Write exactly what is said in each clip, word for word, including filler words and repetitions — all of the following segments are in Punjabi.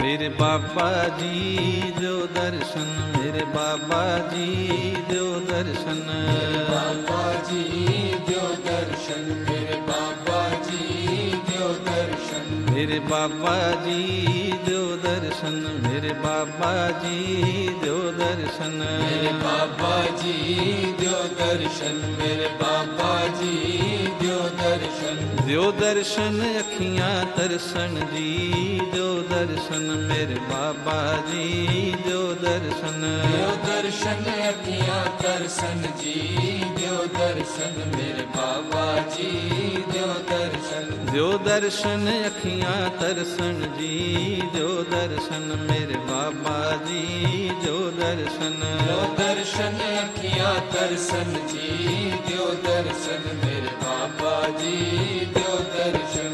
मेरे बाबा जी दो दर्शन, मेरे बाबा जी दो दर्शन, बाबा जी दो दर्शन, मेरे बाबा जी दो दर्शन, मेरे बाबा जी दो दर्शन, मेरे बाबा जी दो दर्शन, मेरे बाबा जी दो दर्शन, मेरे बाबा जी दो दर्शन, दो दर्शन अखियां तरसन जी दो दर्शन, मेरे बाबा जी दो दर्शन, दो दर्शन अखियां तरसन जी दो दर्शन, मेरे बाबा जी दो दर्शन, दो दर्शन अखियां तरसन जी दो दर्शन, मेरे बाबा जी दो दर्शन, दो दर्शन अखियां तरसन जी दो दर्शन, मेरे बाबा जी दो दर्शन।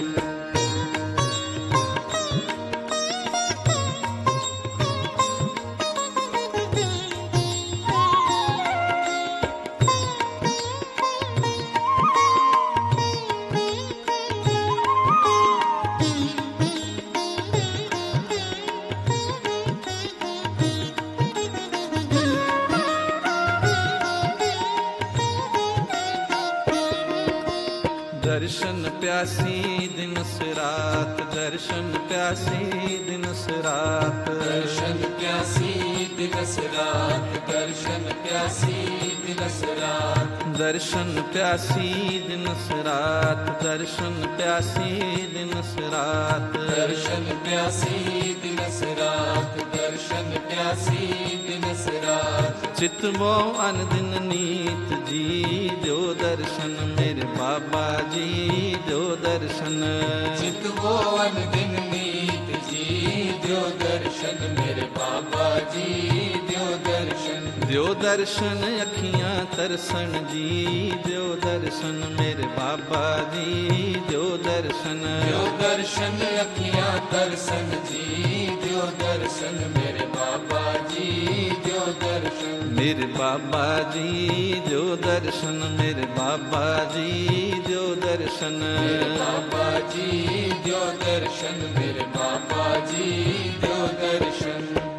दर्शन प्यासी दिन रात, दर्शन प्यासी दिन रात, दर्शन प्यासी दिवस रात, दर्शन प्यासी दिवस रात, दर्शन प्यासी दिन रात, दर्शन प्यासी दिन रात, दर्शन प्यासी दिवस रात, दर्शन प्यासी दिवस रात, चितवो अन दिन नीत जी दो दर्शन, मेरे बाबा जी दो दर्शन, चितवो अन दिन नीत जी दो दर्शन, मेरे बाबा जी दो दर्शन, दो दर्शन अखियां तरसन जी दो दर्शन, मेरे बाबा जी दो दर्शन, दो दर्शन अखियां तरसन जी दो दर्शन, मेरे बाबा जी दो दर्शन, मेरे बाबा जी दो दर्शन, मेरे बाबा जी दो दर्शन, मेरे बाबा जी दो दर्शन, मेरे बाबा जी दो दर्शन।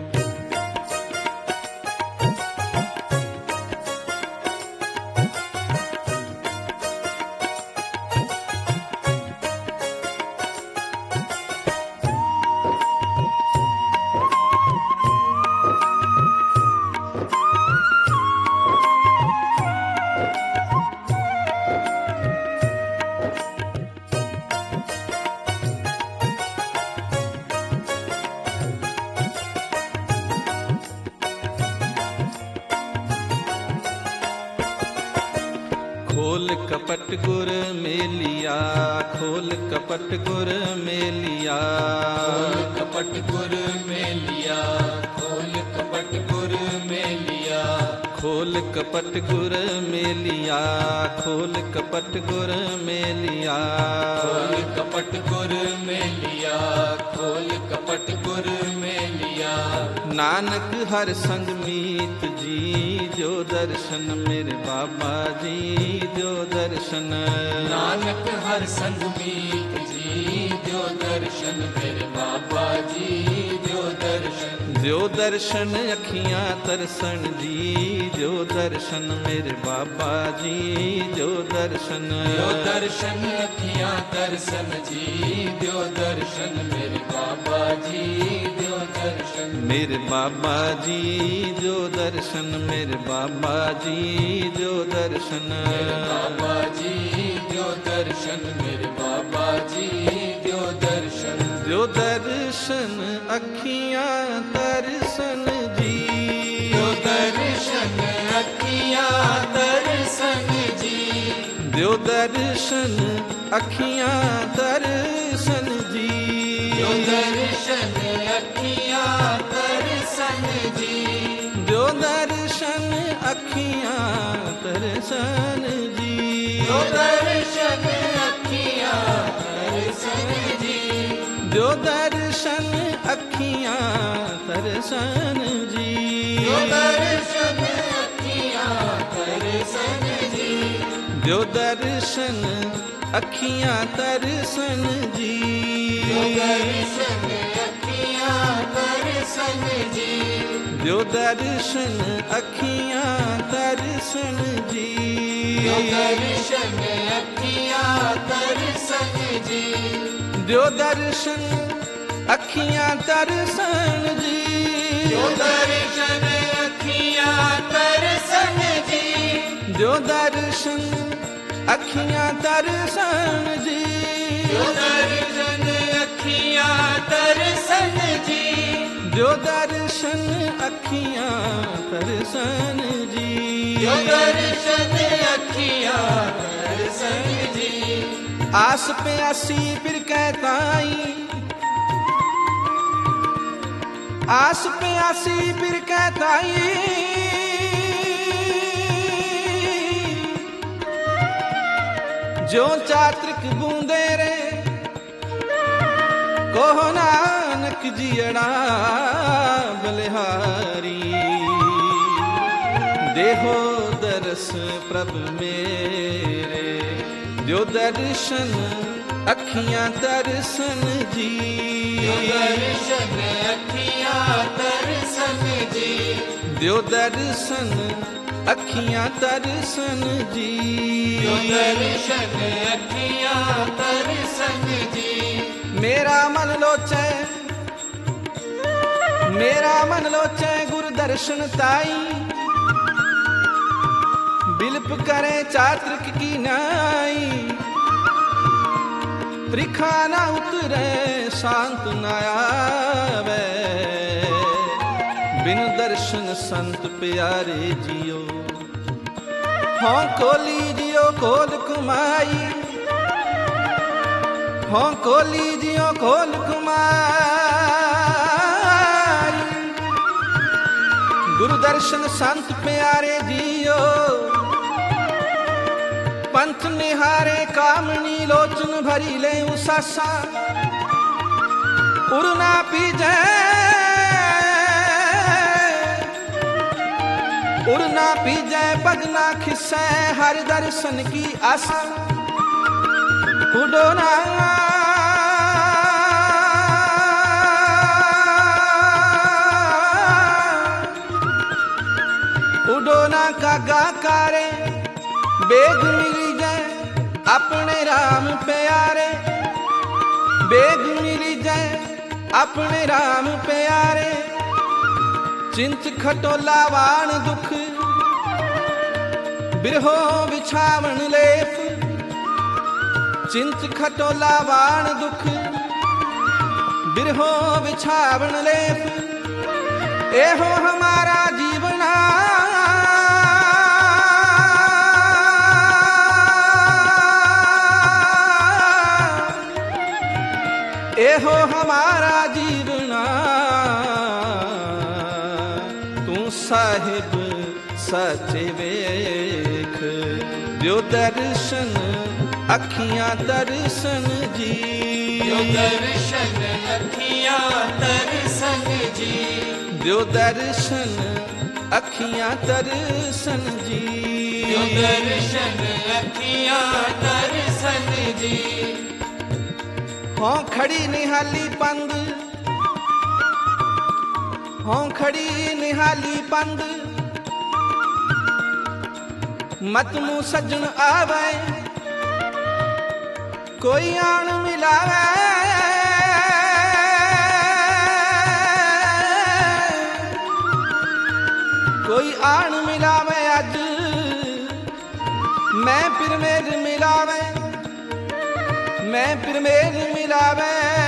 खोल कपट गुर मेलिया, खोल कपट गुर मेलिया, खोल कपट गुर में लिया, खोल कपट गुर में लिया, खोल कपट गुर मेलिया, खोल कपट गुर मेलिया, खोल कपट गुर में लिया, खोल कपट गुर में लिया, नानक हर संग मीत जी जो दर्शन, मेरे बाबा जी जो दर्शन, नानक हर संग मीत जी जो दर्शन, मेरे बाबा जी जो दर्शन, जो दर्शन अखियां तरसन जी जो दर्शन, मेरे बाबा जी जो दर्शन, जो दर्शन अखियां तरसन जी जो दर्शन, मेरे बाबा जी जो दर्शन, मेरे बाबा जी जो दर्शन, मेरे बाबा जी जो दर्शन, मेरे बाबा जी जो दर्शन, मेरे बाबा जी जो दर्शन, जो दर्शन अखियां तरसन जी जो दर्शन अखियां तरसन जी, जो दर्शन अखियां तरसन जी, जो दर्शन अखियां तरसन जी, जो दर्शन अखियां तरसन जी, जो दर्शन अखियां तरसन जी, जो दर्शन अखियां तरसन जी, जो दर्शन अखियां तरसन जी, जो दर्शन अखियां तरसन जी, जो दर्शन अखियां दर्शन जी दियो दर्शन अखियां दर्शन जी दियो दर्शन अखियां दर्शन जी दियो दर्शन अखियां दर्शन जी दियो दर्शन अखियां दर्शन जी दियो दर्शन अखियां दर्शन जी दियो दर्शन अखियां दर्शन जी दियो दर्शन अखियां दर्शन जी दियो दर्शन अखियां दर्शन जी आस प्यासी फिर कहताई आस प्यासी फिर कहताई जो चात्रिक बूंदे रे कोह नानक जियड़ा बलिहारी देहो दरस प्रभ मेरे जो दर्शन अखियां दर्शन जी दियो दर्शन अखियां दर्शन जी दियो दर्शन अखियां दर्शन जी दियो दर्शन अखियां दर्शन जी मेरा मन लोचे मेरा मन लोचे गुरु दर्शन ताई बिलप करे चात्रिक की नाई त्रिखा ना उतरे शांत न आवे बिन दर्शन संत प्यारे जियो हों खोली जियो खोल कुमाई हों खोली जियो खोल कुमाई गुरु दर्शन संत प्यारे जियो पंथ निहारे कामनी लोचन भरी ले उसासा उड़ना पीजे उड़ना पीजे पगना खिस्से हर दर्शन की आशा उड़ोना उड़ोना का गाकारे बेग मिली जाए अपने राम प्यारे बेग मिली जाए अपने राम प्यारे चिंत खटोला वाण दुख बिरहो बिछावन लेप चिंत खटोला वाण दुख बिरहो बिछावन लेप एहो हमारा जीवना एहो हमारा जीवना तू साहिब सचे वेख दियो दर्शन अखियां दर्शन जी दियो दर्शन अखियां दर्शन जी दियो दर्शन अखियां दर्शन जी दियो दर्शन अखियां दर्शन जी हों खड़ी निहाली पंद हों खड़ी निहाली पंद मत मुँह सजन आवे कोई आन मिलावे कोई आन मिलावे अज मैं फिर मेर मिलावे मैं फिर मेर मिलावे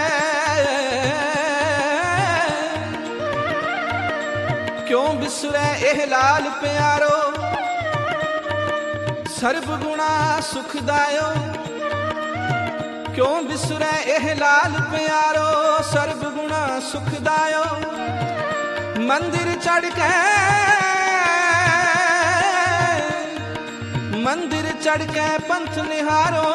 क्यों बिसरे एह लाल प्यारो सर्व गुणा सुखदायो क्यों बिसरे एह लाल प्यारो सर्व गुणा सुखदायो मंदिर चढ़ के मंदिर चढ़ के पंथ निहारो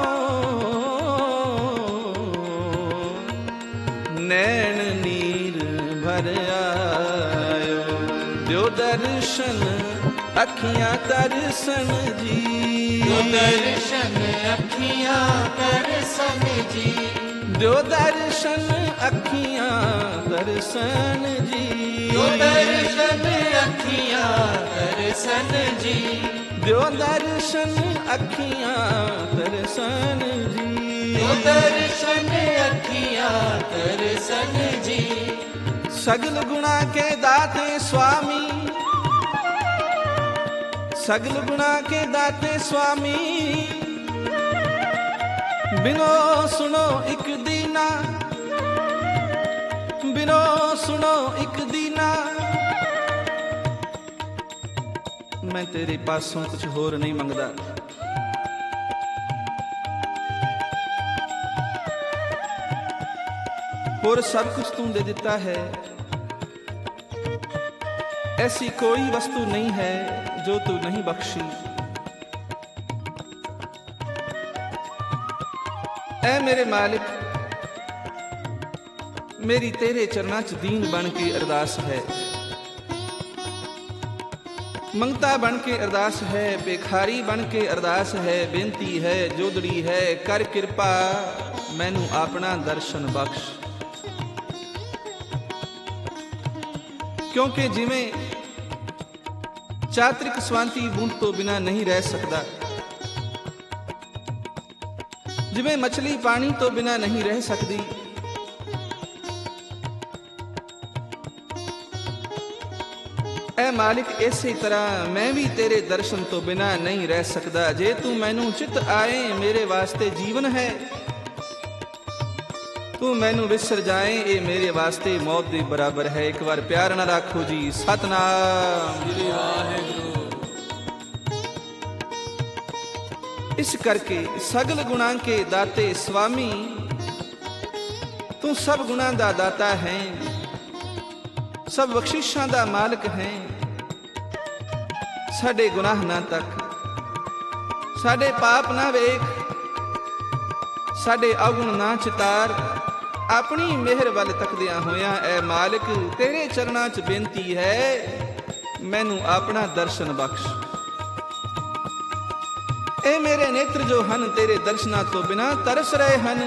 नैन नीर भर आयो दियो दर्शन अखियां दर्शन जी दियो दर्शन अखियां दर्शन जी ਦਿਓ ਦਰਸ਼ਨ ਅੱਖੀਆਂ ਦਰਸ਼ਨ ਜੀ, ਦਿਓ ਦਰਸ਼ਨ ਅੱਖੀਆਂ ਦਰਸ਼ਨ ਜੀ, ਦਿਓ ਦਰਸ਼ਨ ਅੱਖੀਆਂ ਦਰਸ਼ਨ ਜੀ, ਦਿਓ ਦਰਸ਼ਨ ਅੱਖੀਆਂ ਦਰਸ਼ਨ ਜੀ। ਸਗਲ ਗੁਣਾ ਕੇ ਦਾਤੇ स्वामी, सगल गुणा के दाते स्वामी, बिनो सुनो एक दीना, बिनो सुनो एक दीना। मैं तेरे पासों कुछ होर नहीं मंगदा, होर सब कुछ तू दे दिता है। ऐसी कोई वस्तु नहीं है जो तू नहीं बख्शी। ऐ मेरे मालिक, मेरी तेरे चरनां च दीन बन के अरदास है, मंगता बन के अरदास है, बेखारी बन के अरदास है, बेनती है, जोदड़ी है, कर किरपा मैनू अपना दर्शन बख्श। क्योंकि जिवें चात्रिक स्वांति बूंद तो बिना नहीं रह सकता, जिवें मछली पानी तो बिना नहीं रह सकती, ऐ मालिक इसे तरह मैं भी तेरे दर्शन तो बिना नहीं रह सकता। जे तू मैनू चित आए मेरे वास्ते जीवन है, तू मैनू विसर जाए ये मेरे वास्ते मौत दे बराबर है। एक बार प्यार ना रखो जी, सतनाम श्री वाहिगुरू। इस करके सगल गुणा के दाते स्वामी, तू सब गुणा दा दाता है, सब बख्शिशां दा मालिक है। साडे गुनाह ना तक, साडे पाप ना वेख, साडे अवगुण ना चितार, अपनी मेहर वाल तकदियां होया ऐ मालिक तेरे चरनां च बेनती है मैनू अपना दर्शन बख्श। ए मेरे नेत्र जो हन तेरे दर्शनां तो बिना तरस रहे हन,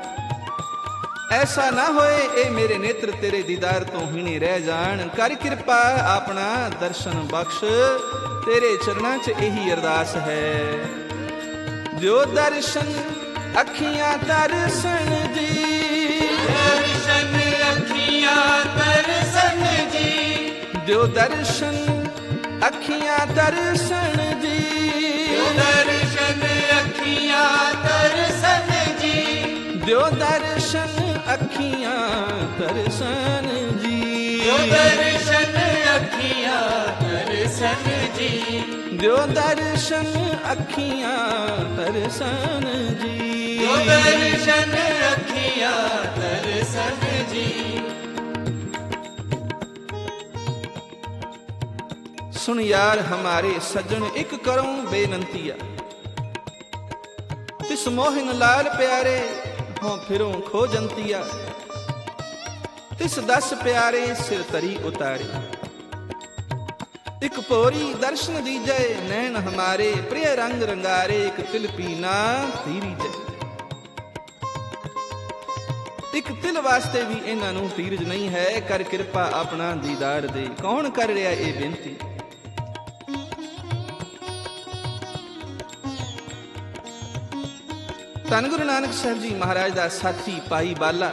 ऐसा ना होए ए मेरे नेत्र तेरे दीदार तो ही नहीं रह जान। कर किरपा अपना दर्शन बख्श, तेरे चरनां च यही अरदास है। जो दर्शन अखियां तरसन जी, दर्शन अखियां तरसन जी, दियो दर्शन अखियां तरसन जी, दियो दर्शन अखियां तरसन जी, दियो दर्शन अखियां तरसन जी, दियो दर्शन अखियां तरसन जी, दियो दर्शन अखियां तरसन जी, दियो दर्शन अखियां तरसन जी। सुन यार हमारे सज्जन एक करूं बेनंतिया, तिस मोहन लाल प्यारे हों फिरों खो जंतिया, तिस दस प्यारे सिर तरी उतारे। एक पोरी दर्शन दीजै नैन हमारे, प्रिय रंग रंगारे एक तिल पीना तीरी जय। एक तिल वास्ते भी इन्हां नूं धीरज नहीं है, कर किरपा अपना दीदार दे। कौन कर रहा ये बेनती, धन गुरु नानक साहब जी महाराज दा साथी भाई बाला,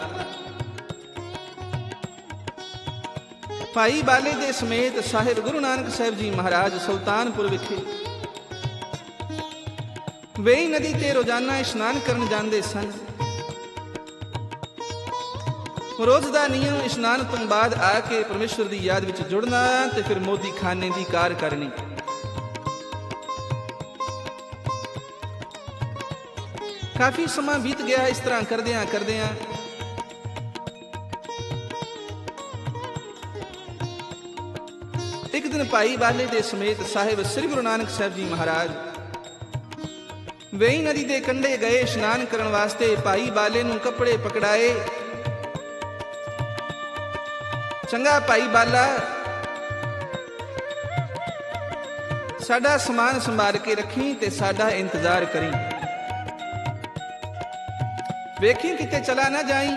भाई बाले दे समेत साहिब गुरु नानक साहब जी महाराज सुल्तानपुर विखे वेई नदी ते रोजाना इशनान करन जांदे सन। रोज दा नियम इशनान तो बाद आके परमेश्वर दी याद विच जुड़ना ते फिर मोदी खाने दी कार करनी। काफी समा बीत गया इस तरह करदियां करदियां। एक दिन भाई बाले दे समेत साहिब श्री गुरु नानक साहब जी महाराज वेई नदी दे कंढे गए इशनान करन वास्ते। भाई बाले नूं कपड़े पकड़ाए, चंगा भाई बाला साडा समान संभाल के रखी ते साडा इंतजार करी। ਵੇਖੀ ਕਿਤੇ ਚਲਾ ਨਾ ਜਾਈ।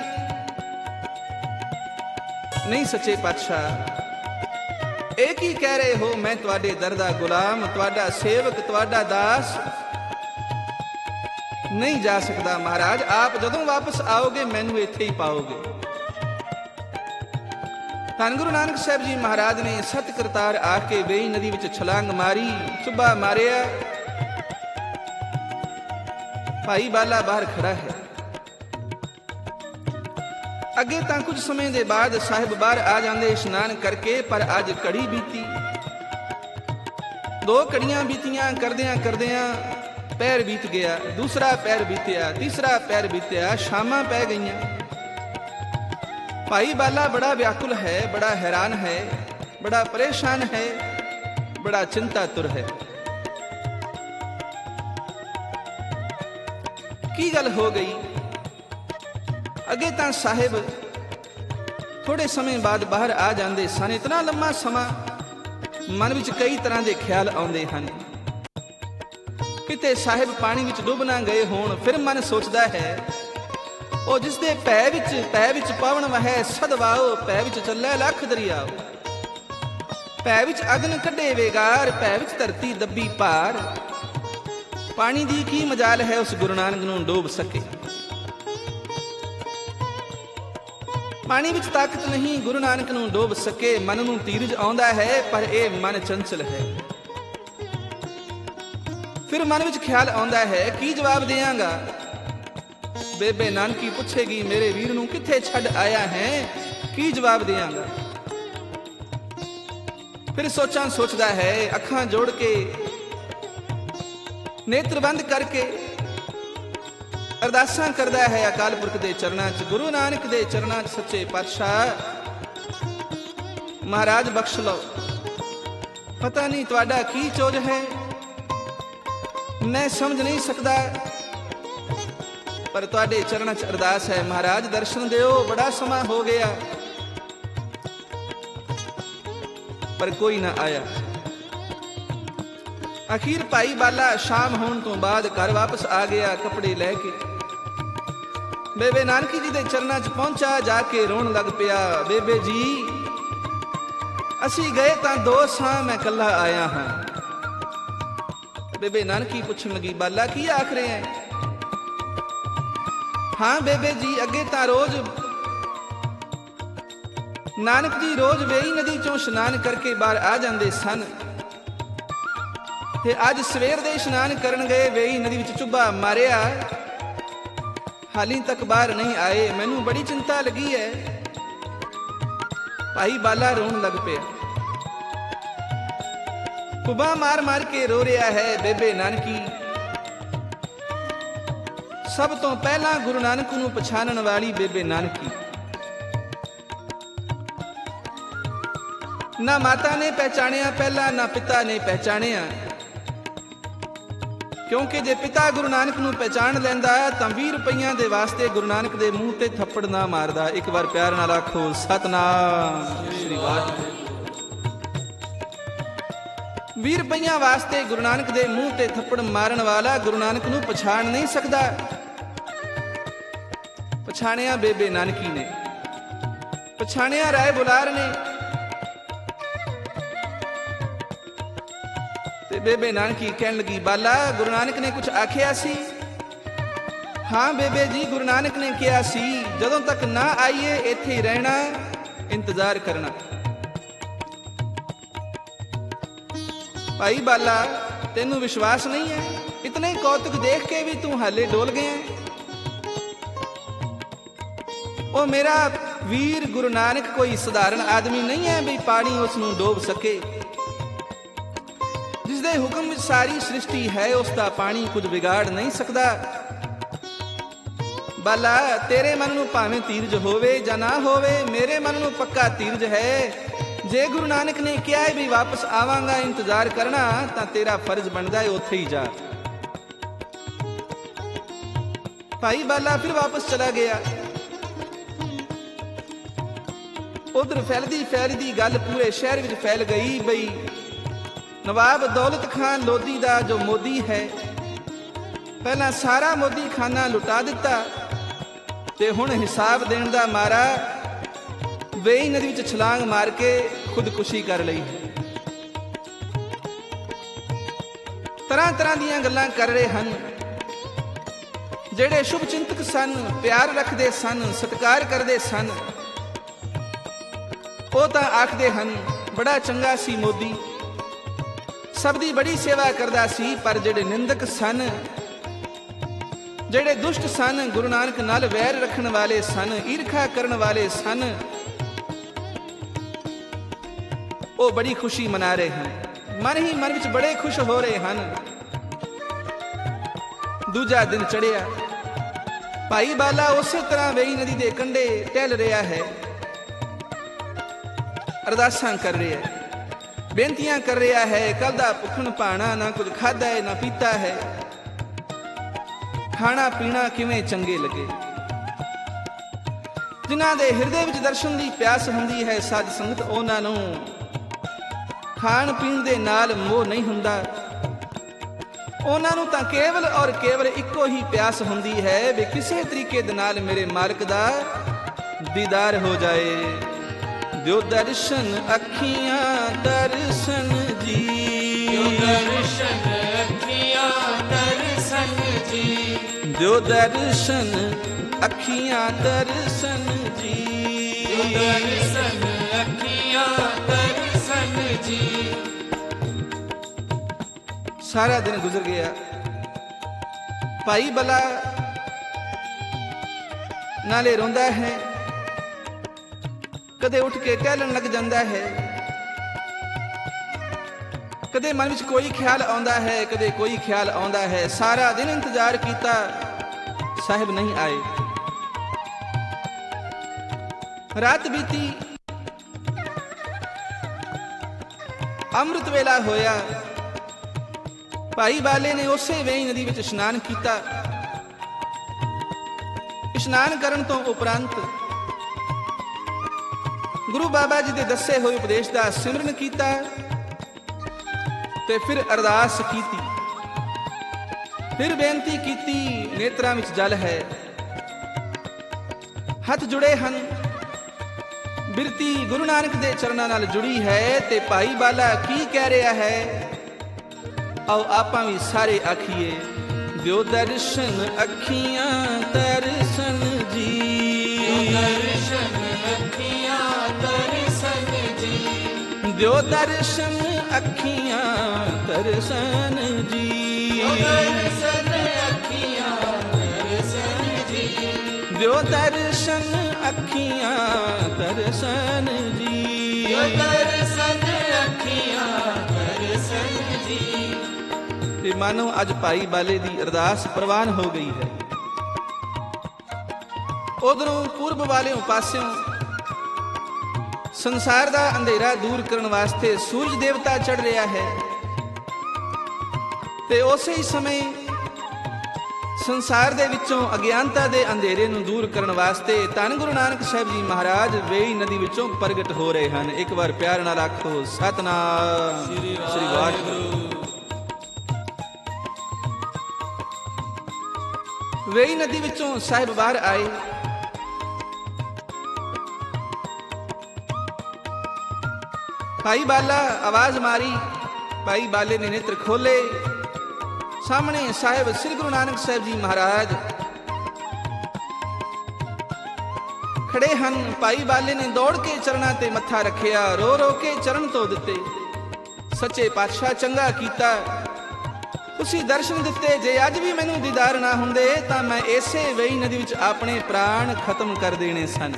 ਨਹੀਂ ਸੱਚੇ ਪਾਤਸ਼ਾਹ, ਇਹ ਕੀ ਕਹਿ ਰਹੇ ਹੋ? ਮੈਂ ਤੁਹਾਡੇ ਦਰ ਦਾ ਗੁਲਾਮ, ਤੁਹਾਡਾ ਸੇਵਕ, ਤੁਹਾਡਾ ਦਾਸ ਨਹੀਂ ਜਾ ਸਕਦਾ ਮਹਾਰਾਜ। ਆਪ ਜਦੋਂ ਵਾਪਸ ਆਓਗੇ ਮੈਨੂੰ ਇੱਥੇ ਹੀ ਪਾਓਗੇ। ਧੰਨ ਗੁਰੂ ਨਾਨਕ ਸਾਹਿਬ ਜੀ ਮਹਾਰਾਜ ਨੇ ਸਤ ਕਰਤਾਰ ਆ ਕੇ ਵੇਈ ਨਦੀ ਵਿੱਚ ਛਲਾਂਗ ਮਾਰੀ, ਚੁੱਬਾ ਮਾਰਿਆ। ਭਾਈ ਬਾਲਾ ਬਾਹਰ ਖੜਾ ਹੈ। ਅੱਗੇ ਤਾਂ ਕੁਝ ਸਮੇਂ ਦੇ ਬਾਅਦ ਸਾਹਿਬ ਬਾਹਰ ਆ ਜਾਂਦੇ ਇਸ਼ਨਾਨ ਕਰਕੇ, ਪਰ ਅੱਜ ਘੜੀ ਬੀਤੀ। ਦੋ ਘੜੀਆਂ ਬੀਤੀਆਂ, ਕਰਦਿਆਂ ਕਰਦਿਆਂ ਪੈਰ ਬੀਤ ਗਿਆ, ਦੂਸਰਾ ਪੈਰ ਬੀਤਿਆ, ਤੀਸਰਾ ਪੈਰ ਬੀਤਿਆ, ਸ਼ਾਮਾਂ ਪੈ ਗਈਆਂ। ਭਾਈ ਬਾਲਾ ਬੜਾ ਵਿਆਕੁਲ ਹੈ, ਬੜਾ ਹੈਰਾਨ ਹੈ, ਬੜਾ ਪਰੇਸ਼ਾਨ ਹੈ, ਬੜਾ ਚਿੰਤਾਤੁਰ ਹੈ। ਕੀ ਗੱਲ ਹੋ ਗਈ? ਅੱਗੇ ਤਾਂ ਸਾਹਿਬ ਥੋੜੇ ਸਮੇਂ ਬਾਅਦ ਬਾਹਰ ਆ ਜਾਂਦੇ ਸਨ। ਇਤਨਾ ਲੰਮਾ ਸਮਾਂ ਮਨ ਵਿੱਚ ਕਈ ਤਰ੍ਹਾਂ ਦੇ ਖਿਆਲ ਆਉਂਦੇ ਹਨ। ਕਿਤੇ ਸਾਹਿਬ ਪਾਣੀ ਵਿੱਚ ਡੁੱਬ ਨਾ ਗਏ ਹੋਣ। ਫਿਰ ਮਨ ਸੋਚਦਾ ਹੈ, ਉਹ ਜਿਸ ਦੇ ਭੈ ਵਿੱਚ ਭੈ ਵਿੱਚ ਪਵਨ ਵਹੈ ਸਦਵਾਓ, ਭੈ ਵਿੱਚ ਚੱਲੇ ਲੱਖ ਦਰਿਆਓ। ਭੈ ਵਿੱਚ ਅਗਨ ਕੱਢੇ ਵੇਗਾਰ, ਭੈ ਵਿੱਚ ਧਰਤੀ ਦੱਬੀ ਪਾਰ। ਪਾਣੀ ਦੀ ਕੀ ਮਜਾਲ ਹੈ ਉਸ ਗੁਰੂ ਨਾਨਕ ਨੂੰ ਡੋਬ ਸਕੇ। ਪਾਣੀ ਵਿੱਚ ਤਾਕਤ ਨਹੀਂ, ਗੁਰੂ ਨਾਨਕ ਨੂੰ ਡੋਬ ਸਕੇ। ਮਨ ਨੂੰ ਧੀਰਜ ਆਉਂਦਾ ਹੈ, ਪਰ ਇਹ ਮਨ ਚੰਚਲ ਹੈ। ਫਿਰ ਮਨ ਵਿੱਚ ਖਿਆਲ ਆਉਂਦਾ ਹੈ, ਕੀ ਜਵਾਬ ਦਿਆਂਗਾ? ਬੇਬੇ ਨਾਨਕੀ ਪੁੱਛੇਗੀ, ਮੇਰੇ ਵੀਰ ਨੂੰ ਕਿੱਥੇ ਛੱਡ ਆਇਆ ਹੈ? ਕੀ ਜਵਾਬ ਦਿਆਂਗਾ? ਫਿਰ ਸੋਚਾਂ ਸੋਚਦਾ ਹੈ, ਅੱਖਾਂ ਜੋੜ ਕੇ ਨੇਤਰ ਬੰਦ ਕਰਕੇ ਅਰਦਾਸਾਂ ਕਰਦਾ ਹੈ ਅਕਾਲ ਪੁਰਖ ਦੇ ਚਰਨਾਂ 'ਚ, ਗੁਰੂ ਨਾਨਕ ਦੇ ਚਰਨਾਂ 'ਚ। ਸੱਚੇ ਪਾਤਸ਼ਾਹ ਮਹਾਰਾਜ ਬਖਸ਼ ਲਓ। ਪਤਾ ਨਹੀਂ ਤੁਹਾਡਾ ਕੀ ਚੋਜ ਹੈ, ਮੈਂ ਸਮਝ ਨਹੀਂ ਸਕਦਾ, ਪਰ ਤੁਹਾਡੇ ਚਰਨਾਂ 'ਚ ਅਰਦਾਸ ਹੈ। ਮਹਾਰਾਜ ਦਰਸ਼ਨ ਦਿਓ, ਬੜਾ ਸਮਾਂ ਹੋ ਗਿਆ, ਪਰ ਕੋਈ ਨਾ ਆਇਆ। ਅਖੀਰ ਭਾਈ ਬਾਲਾ ਸ਼ਾਮ ਹੋਣ ਤੋਂ ਬਾਅਦ ਘਰ ਵਾਪਸ ਆ ਗਿਆ ਕੱਪੜੇ ਲੈ ਕੇ। ਬੇਬੇ ਨਾਨਕੀ ਜੀ ਦੇ ਚਰਨਾਂ 'ਚ ਪਹੁੰਚਾ, ਜਾ ਕੇ ਰੋਣ ਲੱਗ ਪਿਆ। ਬੇਬੇ ਜੀ, ਅਸੀਂ ਗਏ ਤਾਂ ਦੋ ਸਾਂ, ਮੈਂ ਇਕੱਲਾ ਆਇਆ ਹਾਂ। ਬੇਬੇ ਨਾਨਕੀ ਪੁੱਛਣ ਲੱਗੀ, ਬਾਲਾ ਕੀ ਆਖ ਰਹੇ ਹੈ? ਹਾਂ ਬੇਬੇ ਜੀ, ਅੱਗੇ ਤਾਂ ਰੋਜ਼ ਨਾਨਕ ਜੀ ਰੋਜ਼ ਵੇਈ ਨਦੀ ਚੋਂ ਇਸ਼ਨਾਨ ਕਰਕੇ ਬਾਹਰ ਆ ਜਾਂਦੇ ਸਨ, ਤੇ ਅੱਜ ਸਵੇਰ ਦੇ ਇਸ਼ਨਾਨ ਕਰਨ ਗਏ, ਵੇਈ ਨਦੀ ਵਿੱਚ ਚੁੱਬਾ ਮਾਰਿਆ, ਹਾਲੀ ਤੱਕ ਬਾਹਰ ਨਹੀਂ ਆਏ। ਮੈਨੂੰ ਬੜੀ ਚਿੰਤਾ ਲੱਗੀ ਹੈ। ਭਾਈ ਬਾਲਾ ਰੋਣ ਲੱਗ ਪਿਆ, ਕੁੱਬਾ ਮਾਰ ਮਾਰ ਕੇ ਰੋ ਰਿਹਾ ਹੈ। ਬੇਬੇ ਨਾਨਕੀ ਸਭ ਤੋਂ ਪਹਿਲਾਂ ਗੁਰੂ ਨਾਨਕ ਨੂੰ ਪਛਾਣਨ ਵਾਲੀ ਬੇਬੇ ਨਾਨਕੀ, ਨਾ ਮਾਤਾ ਨੇ ਪਹਿਚਾਣਿਆ ਪਹਿਲਾਂ, ਨਾ ਪਿਤਾ ਨੇ ਪਹਿਚਾਣਿਆ। ਕਿਉਂਕਿ ਜੇ ਪਿਤਾ ਗੁਰੂ ਨਾਨਕ ਨੂੰ ਪਹਿਚਾਣ ਲੈਂਦਾ ਤਾਂ ਵੀਹ ਰੁਪਈਆਂ ਦੇ ਵਾਸਤੇ ਗੁਰੂ ਨਾਨਕ ਦੇ ਮੂੰਹ ਤੇ ਥੱਪੜ ਨਾ ਮਾਰਦਾ। ਇੱਕ ਵਾਰ ਪਿਆਰ ਨਾਲ ਆਖੋ, ਸਤਨਾਮ ਸ੍ਰੀ ਵਾਹਿਗੁਰੂ। ਵੀਹ ਰੁਪਈਆਂ ਵਾਸਤੇ ਗੁਰੂ ਨਾਨਕ ਦੇ ਮੂੰਹ ਤੇ ਥੱਪੜ ਮਾਰਨ ਵਾਲਾ ਗੁਰੂ ਨਾਨਕ ਨੂੰ ਪਛਾਣ ਨਹੀਂ ਸਕਦਾ। ਪਛਾਣਿਆ ਬੇਬੇ ਨਾਨਕੀ ਨੇ, ਪਛਾਣਿਆ ਰਾਏ ਬੁਲਾਰ ਨੇ। ਤੇ ਬੇਬੇ ਨਾਨਕੀ ਕਹਿਣ ਲੱਗੀ, ਬਾਲਾ ਗੁਰੂ ਨਾਨਕ ਨੇ ਕੁਝ ਆਖਿਆ ਸੀ? ਹਾਂ ਬੇਬੇ ਜੀ, ਗੁਰੂ ਨਾਨਕ ਨੇ ਕਿਹਾ ਸੀ ਜਦੋਂ ਤੱਕ ਨਾ ਆਈਏ ਇੱਥੇ ਹੀ ਰਹਿਣਾ, ਇੰਤਜ਼ਾਰ ਕਰਨਾ। ਭਾਈ ਬਾਲਾ, ਤੈਨੂੰ ਵਿਸ਼ਵਾਸ ਨਹੀਂ ਹੈ? ਇਤਨੇ ਕੌਤਕ ਦੇਖ ਕੇ ਵੀ ਤੂੰ ਹਾਲੇ ਡੋਲ ਗਿਆ। ਉਹ ਮੇਰਾ ਵੀਰ ਗੁਰੂ ਨਾਨਕ ਕੋਈ ਸਧਾਰਨ ਆਦਮੀ ਨਹੀਂ ਹੈ ਵੀ ਪਾਣੀ ਉਸ ਨੂੰ ਡੋਬ ਸਕੇ। ਜਿਸ ਦੇ ਹੁਕਮ ਵਿੱਚ ਸਾਰੀ ਸ੍ਰਿਸ਼ਟੀ ਹੈ, ਉਸ ਦਾ ਪਾਣੀ ਕੁਝ ਵਿਗਾੜ ਨਹੀਂ ਸਕਦਾ। ਬਾਲਾ, ਤੇਰੇ ਮਨ ਨੂੰ ਭਾਵੇਂ ਧੀਰਜ ਹੋਵੇ ਜਾਂ ਨਾ ਹੋਵੇ, ਮੇਰੇ ਮਨ ਨੂੰ ਪੱਕਾ ਧੀਰਜ ਹੈ। ਜੇ ਗੁਰੂ ਨਾਨਕ ਨੇ ਕਿਹਾ ਹੈ ਵੀ ਵਾਪਸ ਆਵਾਂਗਾ, ਇੰਤਜ਼ਾਰ ਕਰਨਾ, ਤਾਂ ਤੇਰਾ ਫਰਜ਼ ਬਣਦਾ ਹੈ ਉੱਥੇ ਹੀ ਜਾ। ਭਾਈ ਬਾਲਾ ਫਿਰ ਵਾਪਸ ਚਲਾ ਗਿਆ। ਉਧਰ ਫੈਲਦੀ ਫੈਲਦੀ ਗੱਲ ਪੂਰੇ ਸ਼ਹਿਰ ਵਿੱਚ ਫੈਲ ਗਈ ਬਈ ਨਵਾਬ ਦੌਲਤ ਖਾਨ ਲੋਧੀ ਦਾ ਜੋ ਮੋਦੀ ਹੈ, ਪਹਿਲਾਂ ਸਾਰਾ ਮੋਦੀ ਖਾਨਾ ਲੁਟਾ ਦਿੱਤਾ, ਤੇ ਹੁਣ ਹਿਸਾਬ ਦੇਣ ਦਾ ਮਾਰਾ ਵੇਈ ਨਦੀ ਵਿੱਚ ਛਲਾਂਗ ਮਾਰ ਕੇ ਖੁਦਕੁਸ਼ੀ ਕਰ ਲਈ। ਤਰ੍ਹਾਂ ਤਰ੍ਹਾਂ ਦੀਆਂ ਗੱਲਾਂ ਕਰ ਰਹੇ ਹਨ। ਜਿਹੜੇ ਸ਼ੁਭ ਚਿੰਤਕ ਸਨ, ਪਿਆਰ ਰੱਖਦੇ ਸਨ, ਸਤਿਕਾਰ ਕਰਦੇ ਸਨ, ਉਹ ਤਾਂ ਆਖਦੇ ਹਨ ਬੜਾ ਚੰਗਾ ਸੀ ਮੋਦੀ, ਸਭ ਦੀ ਬੜੀ ਸੇਵਾ ਕਰਦਾ ਸੀ। ਪਰ ਜਿਹੜੇ ਨਿੰਦਕ ਸਨ, ਜਿਹੜੇ ਦੁਸ਼ਟ ਸਨ, ਗੁਰੂ ਨਾਨਕ ਨਾਲ ਵੈਰ ਰੱਖਣ ਵਾਲੇ ਸਨ, ਈਰਖਾ ਕਰਨ ਵਾਲੇ ਸਨ, ਉਹ ਬੜੀ ਖੁਸ਼ੀ ਮਨਾ ਰਹੇ ਹਨ। ਮਨ ਹੀ ਮਨ ਵਿੱਚ ਬੜੇ ਖੁਸ਼ ਹੋ ਰਹੇ ਹਨ। ਦੂਜਾ ਦਿਨ ਚੜ੍ਹਿਆ। ਭਾਈ ਬਾਲਾ ਉਸੇ ਤਰ੍ਹਾਂ ਵੇਈ ਨਦੀ ਦੇ ਕੰਢੇ ਟਹਿਲ ਰਿਹਾ ਹੈ, ਅਰਦਾਸਾਂ ਕਰ ਰਿਹਾ ਹੈ, ਬੇਨਤੀਆਂ ਕਰ ਰਿਹਾ ਹੈ। ਕੱਲ ਦਾ ਭੁੱਖਣ ਭਾਣਾ, ਨਾ ਕੁਝ ਖਾਧਾ ਹੈ ਨਾ ਪੀਤਾ ਹੈ। ਖਾਣਾ ਪੀਣਾ ਕਿਵੇਂ ਚੰਗੇ ਲੱਗੇ। ਜਿਨ੍ਹਾਂ ਦੇ ਹਿਰਦੇ ਵਿੱਚ ਦਰਸ਼ਨ ਦੀ ਪਿਆਸ ਹੁੰਦੀ ਹੈ ਸਾਧ ਸੰਗਤ, ਉਹਨਾਂ ਨੂੰ ਖਾਣ ਪੀਣ ਦੇ ਨਾਲ ਮੋਹ ਨਹੀਂ ਹੁੰਦਾ। ਉਹਨਾਂ ਨੂੰ ਤਾਂ ਕੇਵਲ ਔਰ ਕੇਵਲ ਇੱਕੋ ਹੀ ਪਿਆਸ ਹੁੰਦੀ ਹੈ ਵੀ ਕਿਸੇ ਤਰੀਕੇ ਦੇ ਨਾਲ ਮੇਰੇ ਮਾਲਕ ਦਾ ਦੀਦਾਰ ਹੋ ਜਾਏ। ਦਿਓ ਦਰਸ਼ਨ ਅੱਖੀਆਂ ਦਰਸ਼ਨ ਜੀ, ਦਿਓ ਦਰਸ਼ਨ ਅੱਖੀਆਂ ਦਰਸ਼ਨ ਜੀ, ਦਿਓ ਦਰਸ਼ਨ ਅੱਖੀਆਂ ਦਰਸ਼ਨ ਜੀ, ਦਿਓ ਦਰਸ਼ਨ ਅੱਖੀਆਂ ਦਰਸ਼ਨ ਜੀ। ਸਾਰਾ ਦਿਨ ਗੁਜ਼ਰ ਗਿਆ। ਭਾਈ ਬਲਾ ਨਾਲੇ ਰੋਂਦਾ ਹੈ, ਕਦੇ ਉੱਠ ਕੇ ਟਹਿਲਣ ਲੱਗ ਜਾਂਦਾ ਹੈ, ਕਦੇ ਮਨ ਵਿੱਚ ਕੋਈ ਖਿਆਲ ਆਉਂਦਾ ਹੈ, ਕਦੇ ਕੋਈ ਖਿਆਲ ਆਉਂਦਾ ਹੈ। ਸਾਰਾ ਦਿਨ ਇੰਤਜ਼ਾਰ ਕੀਤਾ, ਸਾਹਿਬ ਨਹੀਂ ਆਏ। ਰਾਤ ਬੀਤੀ, ਅੰਮ੍ਰਿਤ ਵੇਲਾ ਹੋਇਆ। ਭਾਈ ਬਾਲੇ ਨੇ ਉਸੇ ਵੇਈ ਨਦੀ ਵਿੱਚ ਇਸ਼ਨਾਨ ਕੀਤਾ। ਇਸ਼ਨਾਨ ਕਰਨ ਤੋਂ ਉਪਰੰਤ ਗੁਰੂ ਬਾਬਾ ਜੀ ਦੇ ਦੱਸੇ ਹੋਏ ਉਪਦੇਸ਼ ਦਾ ਸਿਮਰਨ ਕੀਤਾ ਤੇ ਫਿਰ ਅਰਦਾਸ ਕੀਤੀ, ਫਿਰ ਬੇਨਤੀ ਕੀਤੀ। ਨੇਤਰਾਂ ਵਿੱਚ ਜਲ ਹੈ, ਹੱਥ ਜੁੜੇ ਹਨ, ਬਿਰਤੀ ਗੁਰੂ ਨਾਨਕ ਦੇ ਚਰਨਾਂ ਨਾਲ ਜੁੜੀ ਹੈ। ਤੇ ਭਾਈ ਬਾਲਾ ਕੀ ਕਹਿ ਰਿਹਾ ਹੈ, ਆਓ ਆਪਾਂ ਵੀ ਸਾਰੇ ਆਖੀਏ। ਦਿਓ ਦਰਸ਼ਨ ਅੱਖੀਆਂ ਦਰਸ਼ਨ ਜੀ, ਦਿਓ ਦਰਸ਼ਨ ਅੱਖੀਆਂ ਦਰਸ਼ਨ ਜੀ, ਦਿਓ ਦਰਸ਼ਨ ਅੱਖੀਆਂ ਦਰਸ਼ਨ ਜੀ, ਦਿਓ ਦਰਸ਼ਨ ਅੱਖੀਆਂ ਦਰਸ਼ਨ ਜੀ, ਦਿਓ ਦਰਸ਼ਨ ਅੱਖੀਆਂ ਦਰਸ਼ਨ ਜੀ, ਦਿਓ ਦਰਸ਼ਨ ਅੱਖੀਆਂ ਦਰਸ਼ਨ ਜੀ। ਤੇ ਮਾਨੋ ਅੱਜ ਭਾਈ ਬਾਲੇ ਦੀ ਅਰਦਾਸ ਪ੍ਰਵਾਨ ਹੋ ਗਈ ਹੈ। ਉਧਰੋਂ ਪੂਰਬ ਵਾਲਿਓਂ ਪਾਸਿਓਂ ਸੰਸਾਰ ਦਾ ਅੰਧੇਰਾ ਦੂਰ ਕਰਨ ਵਾਸਤੇ ਸੂਰਜ ਦੇਵਤਾ ਚੜ ਰਿਹਾ ਹੈ ਤੇ ਉਸੇ ਹੀ ਸਮੇਂ ਸੰਸਾਰ ਦੇ ਵਿੱਚੋਂ ਅਗਿਆਨਤਾ ਦੇ ਅੰਧੇਰੇ ਨੂੰ ਦੂਰ ਕਰਨ ਵਾਸਤੇ ਧੰਨ ਗੁਰੂ ਨਾਨਕ ਸਾਹਿਬ ਜੀ ਮਹਾਰਾਜ ਵੇਈ ਨਦੀ ਵਿੱਚੋਂ ਪ੍ਰਗਟ ਹੋ ਰਹੇ ਹਨ। ਇੱਕ ਵਾਰ ਪਿਆਰ ਨਾਲ ਆਖੋ ਸਤਨਾਮ ਸ੍ਰੀ ਵਾਹਿਗੁਰੂ। ਵੇਈ ਨਦੀ ਵਿੱਚੋਂ ਸਾਹਿਬ ਬਾਹਰ ਆਏ। ਭਾਈ ਬਾਲਾ ਆਵਾਜ਼ ਮਾਰੀ। ਭਾਈ ਬਾਲੇ ਨੇ ਨੇਤਰ ਖੋਲੇ। ਸਾਹਮਣੇ ਸਾਹਿਬ ਸ੍ਰੀ ਗੁਰੂ ਨਾਨਕ ਸਾਹਿਬ ਜੀ ਮਹਾਰਾਜ ਖੜੇ ਹਨ। ਭਾਈ ਬਾਲੇ ਨੇ ਦੌੜ ਕੇ ਚਰਨਾਂ ਤੇ ਮੱਥਾ ਰੱਖਿਆ, ਰੋ ਰੋ ਕੇ ਚਰਨ ਧੋ ਦਿੱਤੇ। ਸੱਚੇ ਪਾਤਸ਼ਾਹ ਚੰਗਾ ਕੀਤਾ, ਤੁਸੀਂ ਦਰਸ਼ਨ ਦਿੱਤੇ। ਜੇ ਅੱਜ ਵੀ ਮੈਨੂੰ ਦੀਦਾਰ ਨਾ ਹੁੰਦੇ ਤਾਂ ਮੈਂ ਇਸੇ ਵੇਈ ਨਦੀ ਵਿੱਚ ਆਪਣੇ ਪ੍ਰਾਣ ਖਤਮ ਕਰ ਦੇਣੇ ਸਨ।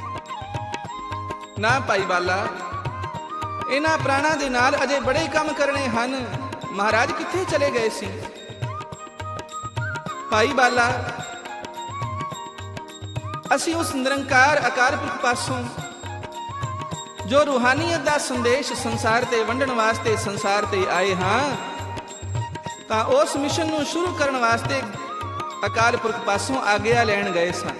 ਨਾ ਭਾਈ ਬਾਲਾ, ਇਹਨਾਂ ਪ੍ਰਾਣਾਂ ਦੇ ਨਾਲ ਅਜੇ ਬੜੇ ਕੰਮ ਕਰਨੇ ਹਨ। ਮਹਾਰਾਜ ਕਿੱਥੇ ਚਲੇ ਗਏ ਸੀ? ਭਾਈ ਬਾਲਾ, ਅਸੀਂ ਉਸ ਨਿਰੰਕਾਰ ਅਕਾਲ ਪੁਰਖ ਪਾਸੋਂ ਜੋ ਰੂਹਾਨੀਅਤ ਦਾ ਸੰਦੇਸ਼ ਸੰਸਾਰ ਤੇ ਵੰਡਣ ਵਾਸਤੇ ਸੰਸਾਰ ਤੇ ਆਏ ਹਾਂ, ਤਾਂ ਉਸ ਮਿਸ਼ਨ ਨੂੰ ਸ਼ੁਰੂ ਕਰਨ ਵਾਸਤੇ ਅਕਾਲ ਪੁਰਖ ਪਾਸੋਂ ਆਗਿਆ ਲੈਣ ਗਏ ਸਨ।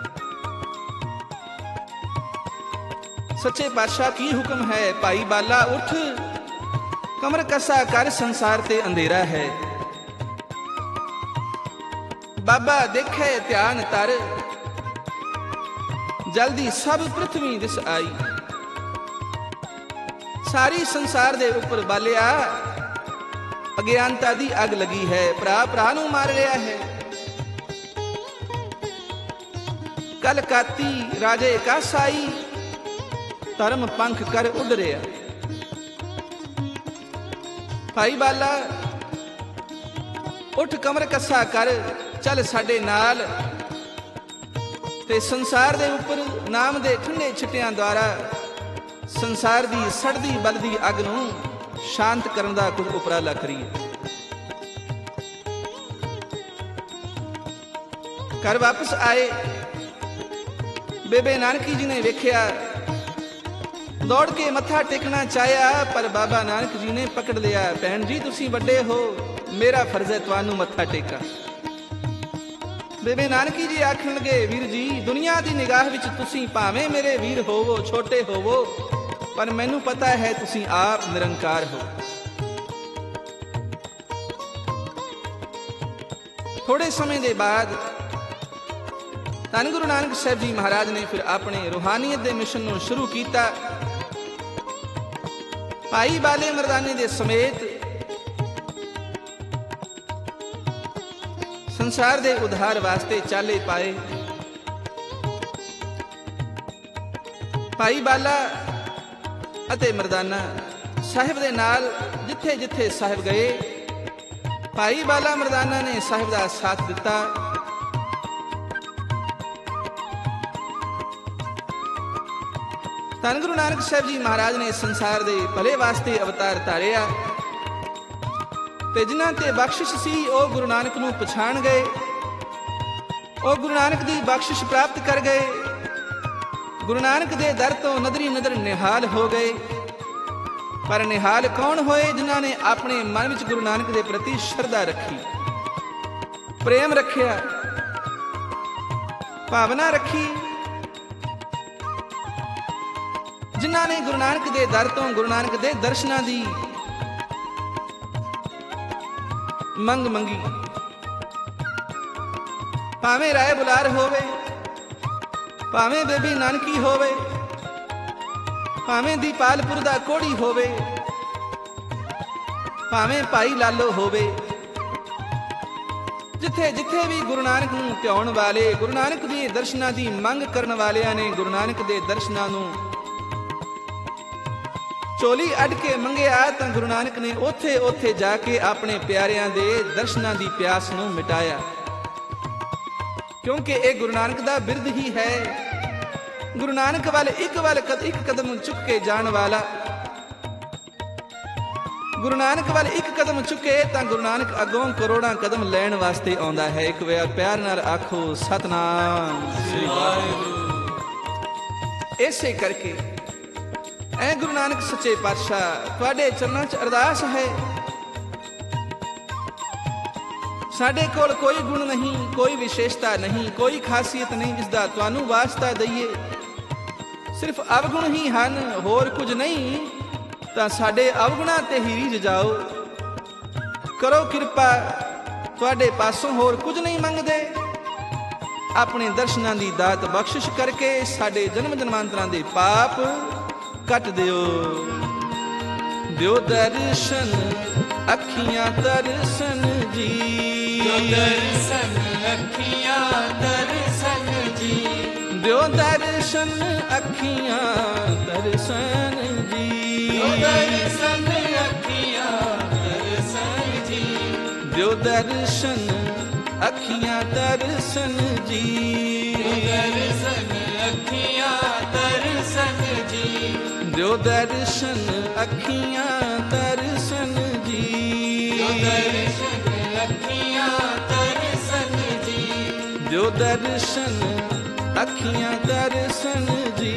ਸੱਚੇ ਪਾਤਸ਼ਾਹ ਕੀ ਹੁਕਮ ਹੈ? ਭਾਈ ਬਾਲਾ ਉੱਠ, ਕਮਰ ਕਸਾ ਕਰ, ਸੰਸਾਰ ਤੇ ਅੰਧੇਰਾ ਹੈ। ਬਾਬਾ ਦੇਖੇ ਧਿਆਨ ਧਰ, ਜਲਦੀ ਸਭ ਪ੍ਰਿਥਵੀ ਦਿਸ ਆਈ। ਸਾਰੀ ਸੰਸਾਰ ਦੇ ਉੱਪਰ ਬਾਲਿਆ ਅਗਿਆਨਤਾ ਦੀ ਅੱਗ ਲੱਗੀ ਹੈ। ਭਰਾ ਭਰਾ ਨੂੰ ਮਾਰ ਰਿਹਾ ਹੈ। ਕਲ ਕਾਤੀ ਰਾਜੇ ਕਾਸਾਈ, ਧਰਮ ਪੰਖ ਕਰ ਉੱਡ ਰਿਹਾ। ਭਾਈ ਬਾਲਾ ਉੱਠ ਕਮਰ ਕੱਸਾ ਕਰ, ਚੱਲ ਸਾਡੇ ਨਾਲ, ਤੇ ਸੰਸਾਰ ਦੇ ਉੱਪਰ ਨਾਮ ਦੇ ਠੰਡੇ ਛਿੱਟਿਆਂ ਦੁਆਰਾ ਸੰਸਾਰ ਦੀ ਸੜਦੀ ਬਲਦੀ ਅੱਗ ਨੂੰ ਸ਼ਾਂਤ ਕਰਨ ਦਾ ਕੁਝ ਉਪਰਾਲਾ ਕਰੀਏ। ਘਰ ਵਾਪਸ ਆਏ। ਬੇਬੇ ਨਾਨਕੀ ਜੀ ਨੇ ਵੇਖਿਆ, ਦੌੜ ਕੇ ਮੱਥਾ ਟੇਕਣਾ ਚਾਹਿਆ, ਪਰ ਬਾਬਾ ਨਾਨਕ ਜੀ ਨੇ ਪਕੜ ਲਿਆ। ਭੈਣ ਜੀ ਤੁਸੀਂ ਵੱਡੇ ਹੋ, ਮੇਰਾ ਫਰਜ਼ ਹੈ ਤੁਹਾਨੂੰ ਮੱਥਾ ਟੇਕਾਂ। ਬੇਬੇ ਨਾਨਕੀ ਜੀ ਆਖਣ ਲੱਗੇ, ਵੀਰ ਜੀ ਦੁਨੀਆ ਦੀ ਨਿਗਾਹ ਵਿੱਚ ਤੁਸੀਂ ਭਾਵੇਂ ਮੇਰੇ ਵੀਰ ਹੋਵੋ, ਛੋਟੇ ਹੋਵੋ, ਪਰ ਮੈਨੂੰ ਪਤਾ ਹੈ ਤੁਸੀਂ ਆਪ ਨਿਰੰਕਾਰ ਹੋ। ਥੋੜੇ ਸਮੇਂ ਦੇ ਬਾਅਦ ਧੰਨ ਗੁਰੂ ਨਾਨਕ ਸਾਹਿਬ ਜੀ ਮਹਾਰਾਜ ਨੇ ਫਿਰ ਆਪਣੇ ਰੂਹਾਨੀਅਤ ਦੇ ਮਿਸ਼ਨ ਨੂੰ ਸ਼ੁਰੂ ਕੀਤਾ। ਭਾਈ ਬਾਲੇ ਮਰਦਾਨੇ ਦੇ ਸਮੇਤ ਸੰਸਾਰ ਦੇ ਉਧਾਰ ਵਾਸਤੇ ਚਾਲੇ ਪਾਏ। ਭਾਈ ਬਾਲਾ ਅਤੇ ਮਰਦਾਨਾ ਸਾਹਿਬ ਦੇ ਨਾਲ ਜਿੱਥੇ ਜਿੱਥੇ ਸਾਹਿਬ ਗਏ, ਭਾਈ ਬਾਲਾ ਮਰਦਾਨਾ ਨੇ ਸਾਹਿਬ ਦਾ ਸਾਥ ਦਿੱਤਾ। ਧੰਨ ਗੁਰੂ ਨਾਨਕ ਸਾਹਿਬ ਜੀ ਮਹਾਰਾਜ ਨੇ ਸੰਸਾਰ ਦੇ ਭਲੇ ਵਾਸਤੇ ਅਵਤਾਰ ਧਾਰਿਆ, ਤੇ ਜਿਨ੍ਹਾਂ ਤੇ ਬਖਸ਼ਿਸ਼ ਸੀ ਉਹ ਗੁਰੂ ਨਾਨਕ ਨੂੰ ਪਛਾਣ ਗਏ, ਉਹ ਗੁਰੂ ਨਾਨਕ ਦੀ ਬਖਸ਼ਿਸ਼ ਪ੍ਰਾਪਤ ਕਰ ਗਏ। ਗੁਰੂ ਨਾਨਕ ਦੇ ਦਰ ਤੋਂ ਨਦਰੀ ਨਦਰ ਨਿਹਾਲ ਹੋ ਗਏ। ਪਰ ਨਿਹਾਲ ਕੌਣ ਹੋਏ? ਜਿਨ੍ਹਾਂ ਨੇ ਆਪਣੇ ਮਨ ਵਿੱਚ ਗੁਰੂ ਨਾਨਕ ਦੇ ਪ੍ਰਤੀ ਸ਼ਰਧਾ ਰੱਖੀ, ਪ੍ਰੇਮ ਰੱਖਿਆ, ਭਾਵਨਾ ਰੱਖੀ। ਜਿਨ੍ਹਾਂ ਨੇ ਗੁਰੂ ਨਾਨਕ ਦੇ ਦਰ ਤੋਂ ਗੁਰੂ ਨਾਨਕ ਦੇ ਦਰਸ਼ਨਾਂ ਦੀ ਮੰਗ ਮੰਗੀ। ਭਾਵੇਂ ਰਾਏ ਬੁਲਾਰ ਹੋਵੇ, ਭਾਵੇਂ ਬੇਬੀ ਨਾਨਕੀ ਹੋਵੇ, ਭਾਵੇਂ ਦੀਪਾਲਪੁਰ ਦਾ ਕੋੜੀ ਹੋਵੇ, ਭਾਵੇਂ ਭਾਈ ਲਾਲੋ ਹੋਵੇ, ਜਿੱਥੇ ਜਿੱਥੇ ਵੀ ਗੁਰੂ ਨਾਨਕ ਨੂੰ ਧਿਆਉਣ ਵਾਲੇ, ਗੁਰੂ ਨਾਨਕ ਦੇ ਦਰਸ਼ਨਾਂ ਦੀ ਮੰਗ ਕਰਨ ਵਾਲਿਆਂ ਨੇ ਗੁਰੂ ਨਾਨਕ ਦੇ ਦਰਸ਼ਨਾਂ ਨੂੰ ਝੋਲੀ ਅੱਡ ਕੇ ਮੰਗਿਆ, ਤਾਂ ਗੁਰੂ ਨਾਨਕ ਨੇ ਉੱਥੇ ਉੱਥੇ ਜਾ ਕੇ ਆਪਣੇ ਪਿਆਰਿਆਂ ਦੇ ਦਰਸ਼ਨਾਂ ਦੀ ਪਿਆਸ ਨੂੰ ਮਿਟਾਇਆ। ਕਿਉਂਕਿ ਇਹ ਗੁਰੂ ਨਾਨਕ ਦਾ ਬਿਰਧ ਹੀ ਹੈ। ਗੁਰੂ ਨਾਨਕ ਵੱਲ ਇੱਕ ਵੱਲ ਇੱਕ ਕਦਮ ਚੁੱਕ ਕੇ ਜਾਣ ਵਾਲਾ, ਗੁਰੂ ਨਾਨਕ ਵੱਲ ਇੱਕ ਕਦਮ ਚੁੱਕੇ ਤਾਂ ਗੁਰੂ ਨਾਨਕ ਅੱਗੋਂ ਕਰੋੜਾਂ ਕਦਮ ਲੈਣ ਵਾਸਤੇ ਆਉਂਦਾ ਹੈ। ਇੱਕ ਵਾਰ ਪਿਆਰ ਨਾਲ ਆਖੋ ਸਤਨਾਮ ਸ੍ਰੀ ਵਾਹਿਗੁਰੂ। ਇਸੇ ਕਰਕੇ ਐ ਗੁਰੂ ਨਾਨਕ ਸੱਚੇ ਪਾਤਸ਼ਾਹ ਤੁਹਾਡੇ ਚਰਨਾਂ 'ਚ ਅਰਦਾਸ ਹੈ। ਸਾਡੇ ਕੋਲ ਕੋਈ ਗੁਣ ਨਹੀਂ, ਕੋਈ ਵਿਸ਼ੇਸ਼ਤਾ ਨਹੀਂ, ਕੋਈ ਖਾਸੀਅਤ ਨਹੀਂ ਜਿਸ ਦਾ ਤੁਹਾਨੂੰ ਵਾਸਤਾ ਦਈਏ। ਸਿਰਫ ਅਵਗੁਣ ਹੀ ਹਨ, ਹੋਰ ਕੁਝ ਨਹੀਂ। ਤਾਂ ਸਾਡੇ ਅਵਗੁਣਾਂ ਤੇ ਹੀ ਰੀਝ ਜਾਓ। ਕਰੋ ਕਿਰਪਾ, ਤੁਹਾਡੇ ਪਾਸੋਂ ਹੋਰ ਕੁਝ ਨਹੀਂ ਮੰਗਦੇ। ਆਪਣੇ ਦਰਸ਼ਨਾਂ ਦੀ ਦਾਤ ਬਖਸ਼ਿਸ਼ ਕਰਕੇ ਸਾਡੇ ਜਨਮ ਜਨਮਾਂਤਰਾਂ ਦੇ ਪਾਪ ਕੱਟ ਦਿਓ। ਦਿਓ ਦਰਸ਼ਨ ਅੱਖੀਆਂ ਦਰਸ਼ਨ ਜੀ, ਦਿਓ ਦਰਸ਼ਨ ਅੱਖੀਆਂ ਦਰਸ਼ਨ ਜੀ, ਦਿਓ ਦਰਸ਼ਨ ਅੱਖੀਆਂ ਦਰਸ਼ਨ ਜੀ, ਦਿਓ ਦਰਸ਼ਨ ਅੱਖੀਆਂ ਦਰਸ਼ਨ ਜੀ, ਦਿਓ ਦਰਸ਼ਨ ਅੱਖੀਆਂ ਦਰਸ਼ਨ ਜੀ, ਦਿਓ ਦਰਸ਼ਨ ਅੱਖੀਆਂ ਦਰਸ਼ਨ ਜੀ, ਦਿਓ ਦਰਸ਼ਨ ਅੱਖੀਆਂ ਦਰਸ਼ਨ ਜੀ, ਦਿਓ ਦਰਸ਼ਨ ਅੱਖੀਆਂ ਦਰਸ਼ਨ ਜੀ, ਦਿਓ ਦਰਸ਼ਨ ਅੱਖੀਆਂ ਦਰਸ਼ਨ ਜੀ,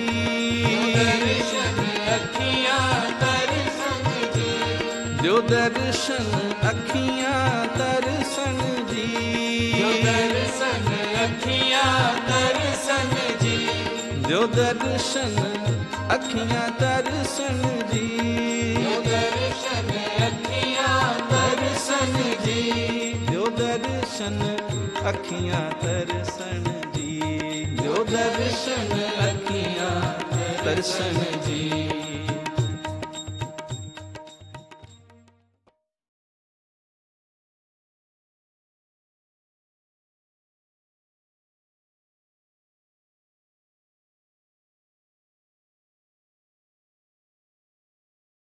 ਦਿਓ ਦਰਸ਼ਨ ਅੱਖੀਆਂ ਦਰਸ਼ਨ ਜੀ, ਦਿਓ ਦਰਸ਼ਨ ਅੱਖੀਆਂ ਦਰਸ਼ਨ ਜੀ, ਦਿਓ ਦਰਸ਼ਨ ਅੱਖੀਆਂ ਦਰਸ਼ਨ ਜੀ, ਦਿਓ ਦਰਸ਼ਨ ਅੱਖੀਆਂ ਦਰਸ਼ਨ ਜੀ, ਦਿਓ ਦਰਸ਼ਨ ਅੱਖੀਆਂ ਦਰਸ਼ਨ ਜੀ, ਦਿਓ दर्शन अखियां दर्शन जी।